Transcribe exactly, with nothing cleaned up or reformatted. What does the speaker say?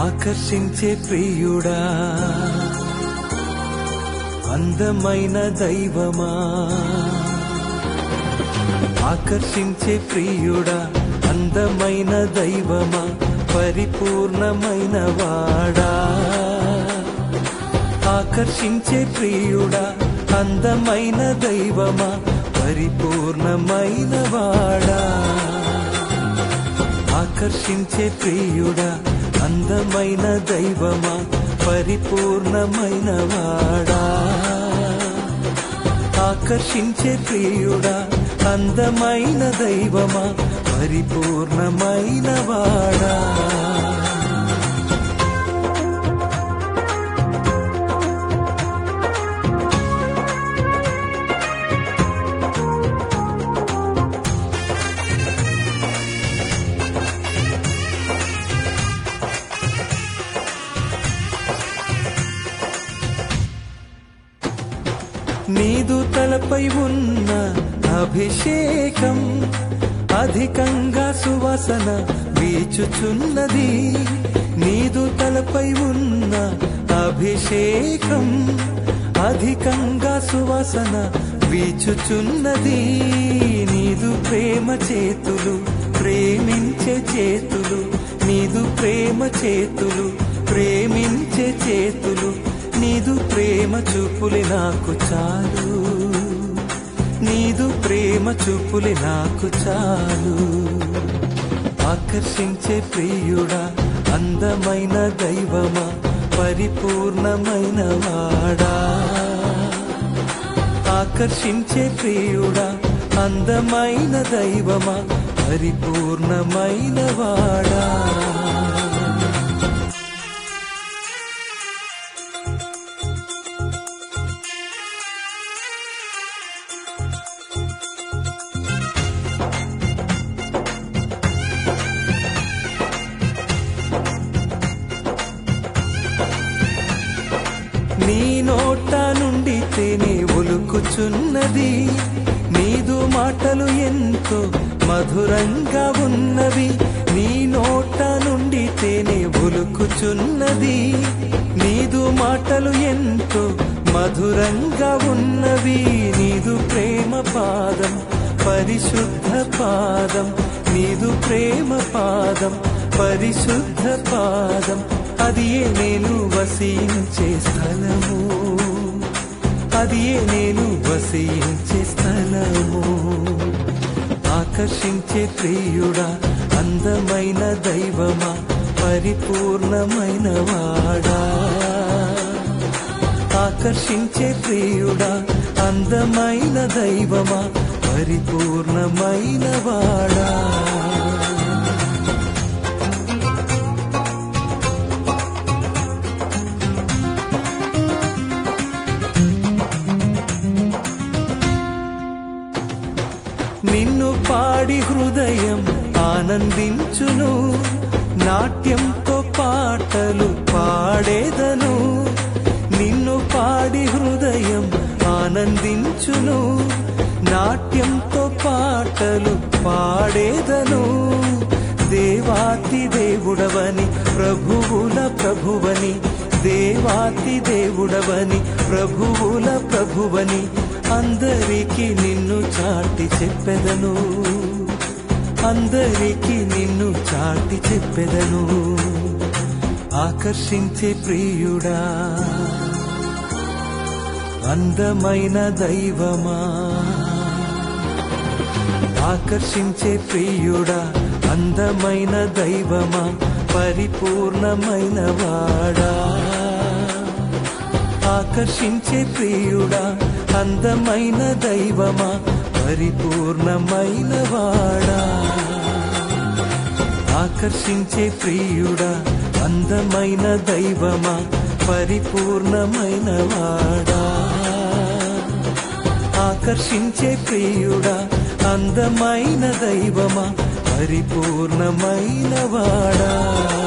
ఆకర్షించే ప్రియుడా, అందమైన దైవమా. ఆకర్షించే ప్రియుడా, అందమైన దైవమా, పరిపూర్ణమైన వాడా. ఆకర్షించే ప్రియుడా, అందమైన దైవమా, పరిపూర్ణమైన వాడా. ఆకర్షించే ప్రియుడా, అందమైన దైవమా, పరిపూర్ణమైన వాడా. ఆకర్షించే ప్రియుడా, అందమైన దైవమా, పరిపూర్ణమైన వాడా. నీదు తలపై ఉన్న అభిషేకం అధికంగా సువాసన వీచుచున్నది. నీదు తలపై ఉన్న అభిషేకం అధికంగా సువాసన వీచుచున్నది. నీదు ప్రేమ చేతులు ప్రేమించే చేతులు, నీదు ప్రేమ చేతులు ప్రేమించే చేతులు, నీదు ప్రేమ చూపులే నాకు చాలు, నీదు ప్రేమ చూపులే నాకు చాలు. ఆకర్షించే ప్రియుడా, అందమైన దైవమా, పరిపూర్ణమైన వాడా. ఆకర్షించే ప్రియుడా, అందమైన దైవమా, పరిపూర్ణమైన వాడా. నీ నోట నుండి తేనె ఒలుకుచున్నది, నీదు మాటలు ఎంతో మధురంగా ఉన్నవి. నీ నోట నుండి తేనె ఒలుకుచున్నది, నీదు మాటలు ఎంతో మధురంగా ఉన్నవి. నీదు ప్రేమ పాదం పరిశుద్ధ పాదం, నీదు ప్రేమ పాదం పరిశుద్ధ పాదం, అది ఏ నేను వసించే స్థలము, అది ఏ నేను వసించే స్థలము. ఆకర్షించే ప్రియుడా, అందమైన దైవమా, పరిపూర్ణమైన వాడా. ఆకర్షించే ప్రియుడా, అందమైన దైవమా, పరిపూర్ణమైన వాడా. నిన్ను పాడి హృదయం ఆనందించును, నాట్యంతో పాటలు పాడేదను. నిన్ను పాడి హృదయం ఆనందించును, నాట్యంతో పాటలు పాడేదను. దేవాతి దేవుడవని ప్రభువుల ప్రభువని, దేవాతి దేవుడవని ప్రభువుల ప్రభువని, అందరికీ నిన్ను చాటి చెప్పెదను, అందరికీ నిన్ను చాటి చెప్పెదను. ఆకర్షించే ప్రియుడా, అందమైన దైవమా. ఆకర్షించే ప్రియుడా, అందమైన దైవమా, పరిపూర్ణమైన వాడా. ఆకర్షించే ప్రియుడా, అందమైన దైవమా, పరిపూర్ణమైన వాడా. ఆకర్షించే ప్రియుడా, అందమైన దైవమా, పరిపూర్ణమైన వాడా. ఆకర్షించే ప్రియుడా, అందమైన దైవమా, పరిపూర్ణమైన వాడా.